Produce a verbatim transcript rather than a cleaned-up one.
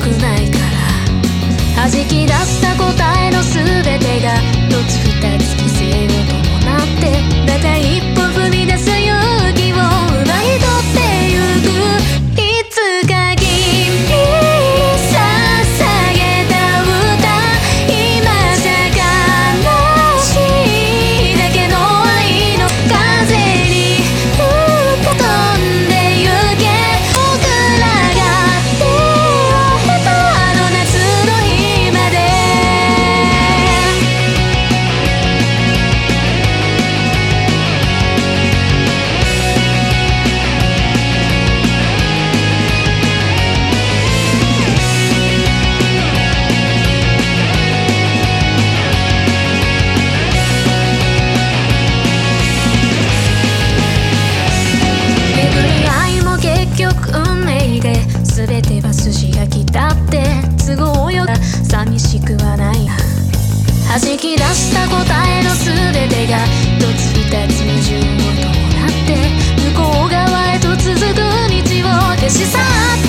ないから弾き出した答えの全てが一つ二つ犠牲を伴ってだから一歩踏み出す勇気を奪い取ってゆくいつか君に捧げた歌今じゃ悲しいだけの愛の風に吹き飛んでゆけ僕らが手を経たあの夏の日まで巡り合いも結局運命で全ては筋が来たって都合よく寂しくはない弾き出した答えの全てが一つ二つ矛盾を伴って向こう側へと続く道を消し去って